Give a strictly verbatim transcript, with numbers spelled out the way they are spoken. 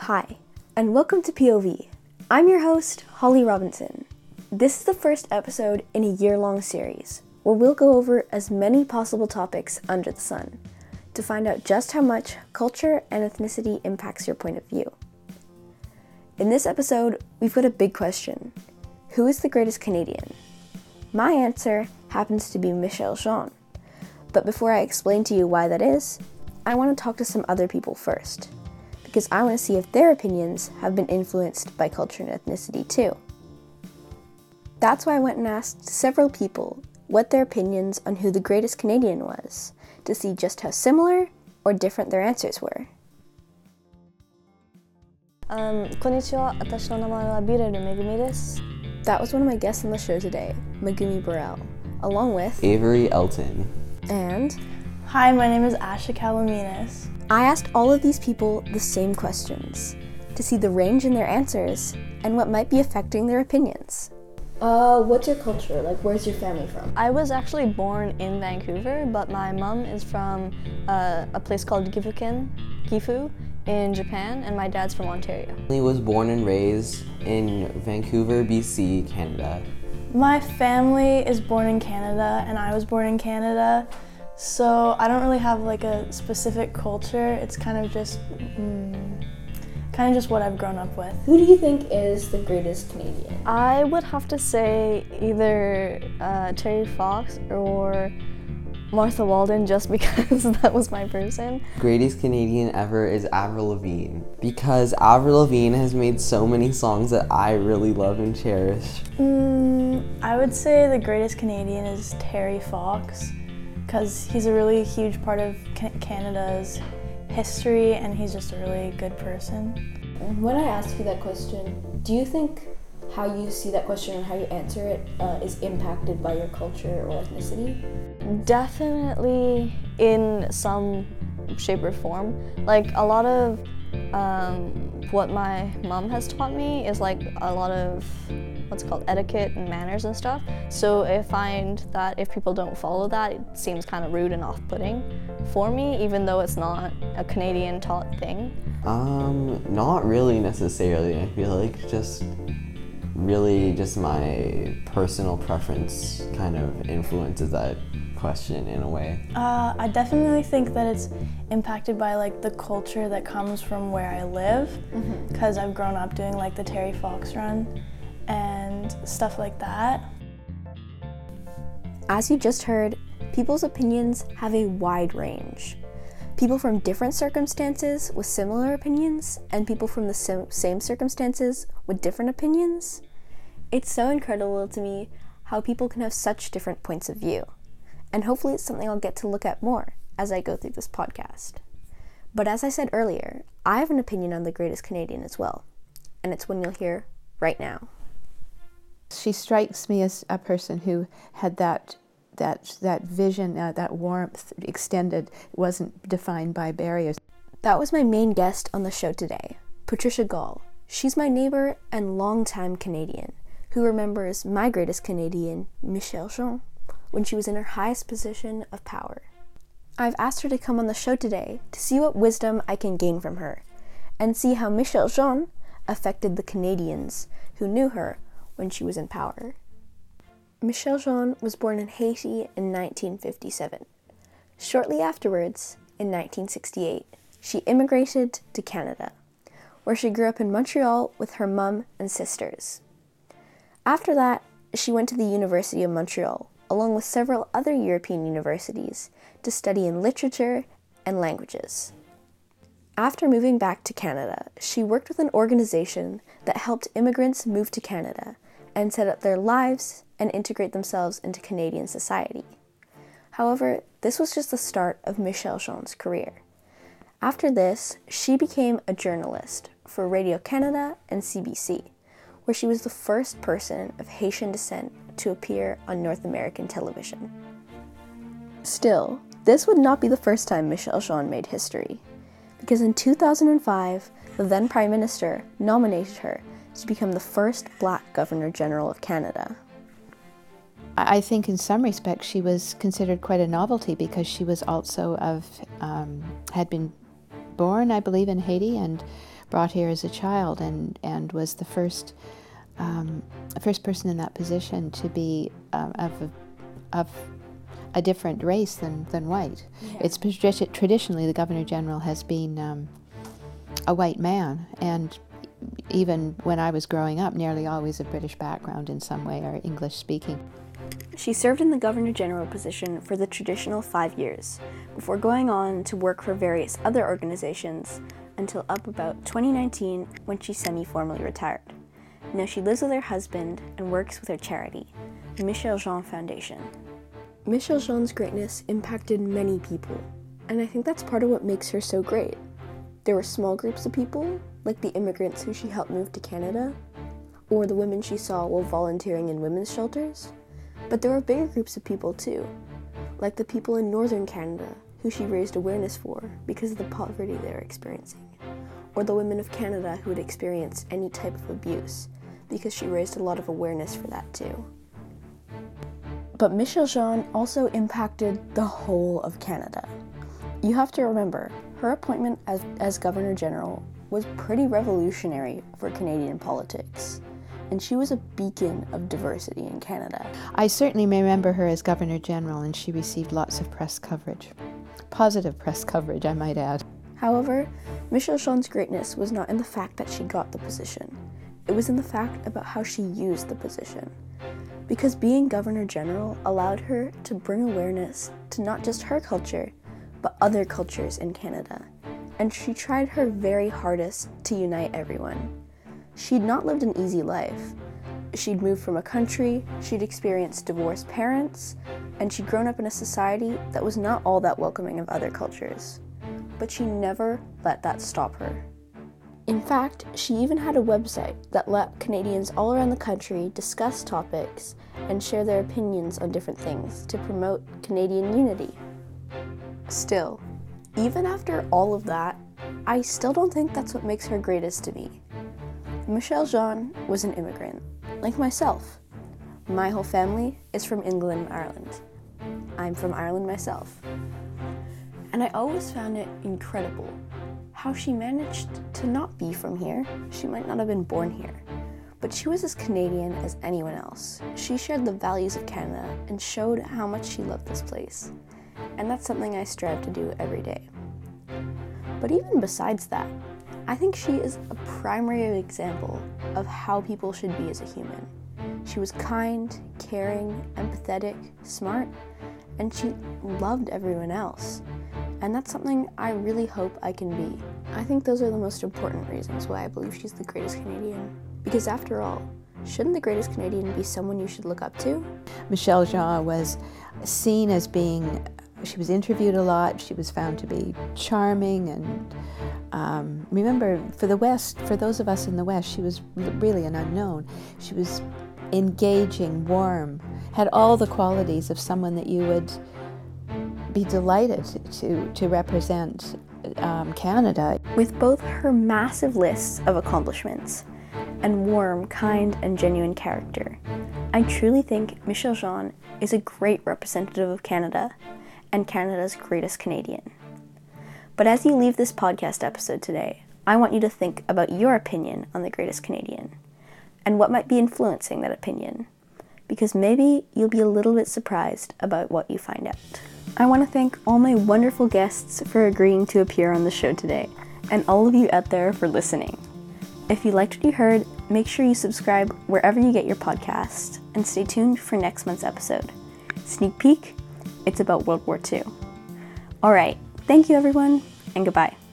Hi, and welcome to P O V. I'm your host, Holly Robinson. This is the first episode in a year-long series where we'll go over as many possible topics under the sun to find out just how much culture and ethnicity impacts your point of view. In this episode, we've got a big question. Who is the greatest Canadian? My answer happens to be Michelle Jean. But before I explain to you why that is, I want to talk to some other people first, because I want to see if their opinions have been influenced by culture and ethnicity too. That's why I went and asked several people what their opinions on who the greatest Canadian was, to see just how similar or different their answers were. Um, こんにちは。私の名前はビレルめぐみです。 That was one of my guests on the show today, Megumi Burrell, along with Avery Elton. And Hi, my name is Asha Kalaminas. I asked all of these people the same questions to see the range in their answers and what might be affecting their opinions. Uh, what's your culture? Like, where's your family from? I was actually born in Vancouver, but my mom is from uh, a place called Gifuken, Gifu, in Japan, and my dad's from Ontario. He was born and raised in Vancouver, B C, Canada. My family is born in Canada, and I was born in Canada, so I don't really have like a specific culture. It's kind of just, mm, kind of just what I've grown up with. Who do you think is the greatest Canadian? I would have to say either uh, Terry Fox or Martha Walden, just because that was my person. Greatest Canadian ever is Avril Lavigne, because Avril Lavigne has made so many songs that I really love and cherish. Mm, I would say the greatest Canadian is Terry Fox, because he's a really huge part of ca- Canada's history, and he's just a really good person. When I ask you that question, do you think how you see that question and how you answer it uh, is impacted by your culture or ethnicity? Definitely in some shape or form. Like a lot of um, what my mom has taught me is like a lot of what's called etiquette and manners and stuff. So I find that if people don't follow that, it seems kind of rude and off-putting for me, even though it's not a Canadian taught thing. Um, not really necessarily. I feel like just really just my personal preference kind of influences that question in a way. Uh, I definitely think that it's impacted by like the culture that comes from where I live, because mm-hmm. I've grown up doing like the Terry Fox run and stuff like that. As you just heard, people's opinions have a wide range. People from different circumstances with similar opinions, and people from the sim- same circumstances with different opinions. It's so incredible to me how people can have such different points of view. And hopefully it's something I'll get to look at more as I go through this podcast. But as I said earlier, I have an opinion on the greatest Canadian as well. And it's one you'll hear right now. She strikes me as a person who had that that that vision, uh, that warmth extended, wasn't defined by barriers. That was my main guest on the show today, Patricia Gall. She's my neighbor and longtime Canadian who remembers my greatest Canadian, Michelle Jean, when she was in her highest position of power. I've asked her to come on the show today to see what wisdom I can gain from her and see how Michelle Jean affected the Canadians who knew her when she was in power. Michelle Jean was born in Haiti in nineteen fifty-seven. Shortly afterwards, in nineteen sixty-eight, she immigrated to Canada, where she grew up in Montreal with her mum and sisters. After that, she went to the University of Montreal, along with several other European universities, to study in literature and languages. After moving back to Canada, she worked with an organization that helped immigrants move to Canada and set up their lives and integrate themselves into Canadian society. However, this was just the start of Michelle Jean's career. After this, she became a journalist for Radio-Canada and C B C, where she was the first person of Haitian descent to appear on North American television. Still, this would not be the first time Michelle Jean made history, because in two thousand five, the then Prime Minister nominated her to become the first Black Governor General of Canada. I think in some respects she was considered quite a novelty because she was also of, um, had been born, I believe, in Haiti and brought here as a child and, and was the first um, first person in that position to be um, of, a, of a different race than, than white. Yeah. It's traditionally the Governor General has been um, a white man, and even when I was growing up, nearly always of British background in some way or English speaking. She served in the Governor General position for the traditional five years, before going on to work for various other organizations until up about twenty nineteen when she semi-formally retired. Now she lives with her husband and works with her charity, the Michel Jean Foundation. Michel Jean's greatness impacted many people, and I think that's part of what makes her so great. There were small groups of people, like the immigrants who she helped move to Canada, or the women she saw while volunteering in women's shelters. But there were bigger groups of people too, like the people in northern Canada who she raised awareness for because of the poverty they were experiencing, or the women of Canada who had experienced any type of abuse because she raised a lot of awareness for that too. But Michel Jean also impacted the whole of Canada. You have to remember, her appointment as, as Governor General was pretty revolutionary for Canadian politics, and she was a beacon of diversity in Canada. I certainly remember her as Governor General, and she received lots of press coverage. Positive press coverage, I might add. However, Michel Jean's greatness was not in the fact that she got the position. It was in the fact about how she used the position. Because being Governor General allowed her to bring awareness to not just her culture, but other cultures in Canada. And she tried her very hardest to unite everyone. She'd not lived an easy life. She'd moved from a country, she'd experienced divorced parents, and she'd grown up in a society that was not all that welcoming of other cultures. But she never let that stop her. In fact, she even had a website that let Canadians all around the country discuss topics and share their opinions on different things to promote Canadian unity. Still, even after all of that, I still don't think that's what makes her greatest to me. Michel Jean was an immigrant, like myself. My whole family is from England and Ireland. I'm from Ireland myself. And I always found it incredible how she managed to not be from here. She might not have been born here, but she was as Canadian as anyone else. She shared the values of Canada and showed how much she loved this place. And that's something I strive to do every day. But even besides that, I think she is a primary example of how people should be as a human. She was kind, caring, empathetic, smart, and she loved everyone else. And that's something I really hope I can be. I think those are the most important reasons why I believe she's the greatest Canadian. Because after all, shouldn't the greatest Canadian be someone you should look up to? Michel Jean was seen as being, she was interviewed a lot, she was found to be charming, and um, remember, for the West, for those of us in the West, she was really an unknown. She was engaging, warm, had all the qualities of someone that you would be delighted to, to represent um, Canada. With both her massive lists of accomplishments and warm, kind, and genuine character, I truly think Michel Jean is a great representative of Canada and Canada's greatest Canadian. But as you leave this podcast episode today, I want you to think about your opinion on the greatest Canadian and what might be influencing that opinion, because maybe you'll be a little bit surprised about what you find out. I want to thank all my wonderful guests for agreeing to appear on the show today, and all of you out there for listening. If you liked what you heard, make sure you subscribe wherever you get your podcasts, and stay tuned for next month's episode. Sneak peek, it's about World War Two. All right, thank you everyone, and goodbye.